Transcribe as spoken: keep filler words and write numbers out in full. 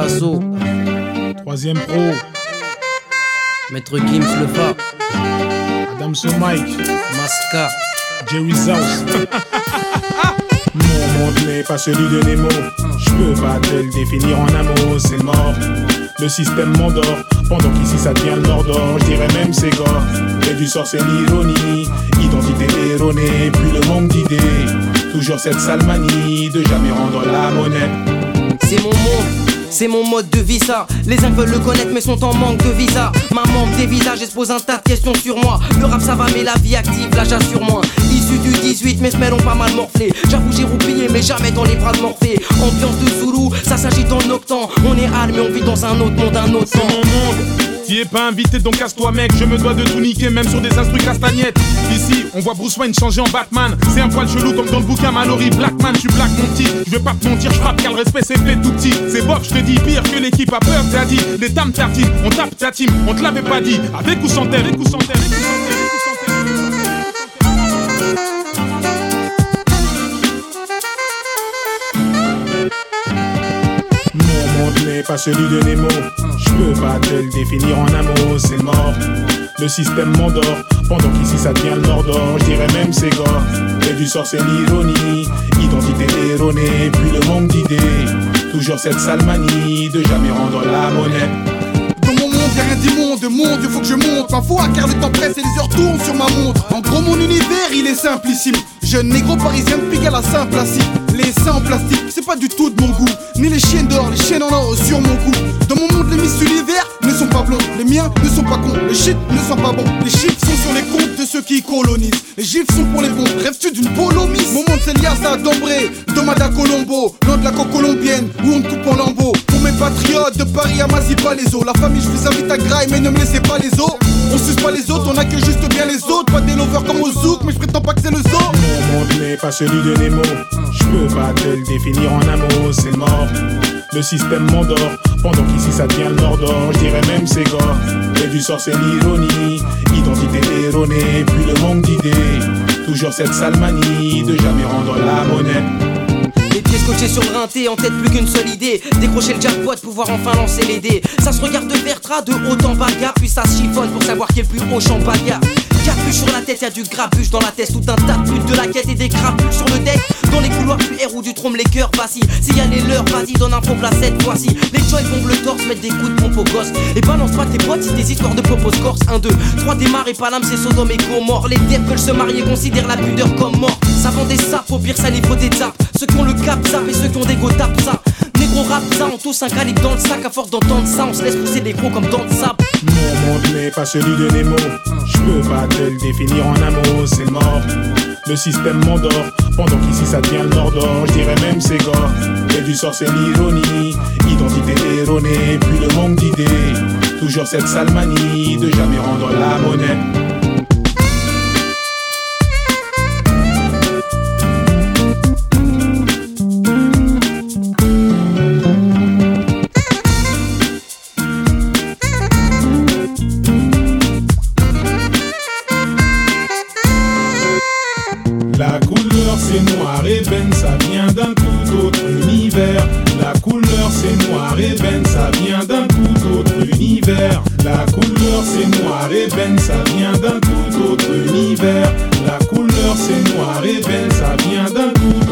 d'assaut. Troisième pro. Maître Gims le Fa. Adamso Mike. Masca. Jerry House. Mon monde n'est pas celui de Nemo. Je peux pas te le définir en un mot, c'est mort. Le système m'endort, pendant qu'ici ça devient le Mordor. Je dirais même c'est gore. Et du sort c'est l'ironie. Identité erronée, puis le manque d'idées. Toujours cette sale manie de jamais rendre la monnaie. C'est mon monde, c'est mon mode de vie ça. Les uns veulent le connaître mais sont en manque de visa. Ma manque des visages expose un tas de questions sur moi. Le rap ça va mais la vie active là j'assure moins. Issu du dix-huit mes semelles ont pas mal morflé. J'avoue j'ai roupillé mais jamais dans les bras de Morphée. Ambiance de Zoulou, ça s'agit dans le noctant. On est hal mais on vit dans un autre monde, un autre temps. C'est mon monde. T'y es pas invité donc casse-toi mec. Je me dois de tout niquer même sur des instrus castagnettes. Ici on voit Bruce Wayne changer en Batman. C'est un poil chelou comme dans le bouquin Mallory Blackman. Tu black mon petit, je vais pas te mentir, je frappe car le respect c'est fait tout petit. C'est bof, je te dis pire que l'équipe a peur, t'as dit. Les dames tartines, on tape ta team, on te l'avait pas dit. Avec ou sans terre, avec ou sans terre, avec ou sans terre, avec ou sans terre. Mon monde n'est pas celui de Nemo. Je peux pas te le définir en un mot, c'est mort. Le système m'endort, pendant qu'ici ça devient le Mordor. Je dirais même c'est gore. Et du sort c'est l'ironie. Identité erronée, puis le manque d'idées. Toujours cette sale manie de jamais rendre la monnaie. Dans mon monde y'a rien d'immonde, de monde, il faut que je monte ma foi car le temps presse et les heures tournent sur ma montre. En gros mon univers il est simplissime. Jeune négro parisien de pique à la Saint-Placide. Les seins en plastique, c'est pas du tout de mon goût. Ni les chiennes d'or, les chiennes en or sur mon cou. Dans mon monde les Miss Univers ne sont pas blonds. Les miens ne sont pas cons, les shit ne sont pas bons. Les chiffres sont sur les comptes de ceux qui colonisent. Les gifs sont pour les bons, rêves-tu d'une polomise? Mon monde c'est lias à Dombré, Domada Colombo. Loin de la côte colombienne, où on te coupe en lambeaux. Pour mes patriotes de Paris à Massy-Palaiso. La famille je vous invite à graille mais ne me laissez pas les os. On suce pas les autres, on a que juste bien les autres. Pas des lovers comme au zouk, mais je prétends pas que c'est le zoo. Mon monde n'est pas celui de Nemo. Je peux pas te le définir en un mot, c'est mort. Le système m'endort, pendant qu'ici ça devient le Mordor. Je dirais même c'est gore. Et du sort c'est l'ironie. Identité erronée, puis le manque d'idées. Toujours cette sale manie de jamais rendre la monnaie. Les pieds scotchés sur le rinté, en tête plus qu'une seule idée. Décrocher le jackpot, pouvoir enfin lancer les dés. Ça se regarde de Bertra de haut en bas, puis ça se chiffonne pour savoir qui est le plus haut champ bagarre. Capuche sur la tête, y'a du grabuche dans la tête. Tout un tas de putes de la quête et des crapules sur le deck. Dans les couloirs du R ou du trompe, les cœurs vacillent. S'il y a les leurs, vas-y, donne un faux plat cette fois-ci. Les joints bombent le torse, mettent des coups de pompe aux gosses. Et balance pas tes potes si des histoires de propos corse. un, deux, trois démarre et pas l'âme, c'est Sodome et Gomorre. Les devs veulent se marier, considèrent la pudeur comme mort. Ça vend des sapes, au pire ça livre des tapes. Ceux qui ont le cap zap et ceux qui ont des go tapent ça. Négro rap ça, on tous un calibre dans le sac. À force d'entendre ça, on se laisse pousser des gros comme dans le sable. Mon monde n'est pas celui de Nemo. Je peux pas te le définir en un mot, c'est mort. Le système m'endort, pendant qu'ici ça devient le Mordor. Je dirais même c'est gore. Et du sort c'est l'ironie. Identité erronée, puis le manque d'idées. Toujours cette sale manie de jamais rendre la monnaie. La couleur c'est noir et ben, ça vient d'un tout autre univers. La couleur c'est noir et ben, ça vient d'un tout autre univers. La couleur c'est noir et ben, ça vient d'un tout autre univers. La couleur c'est noir et ben, ça vient d'un tout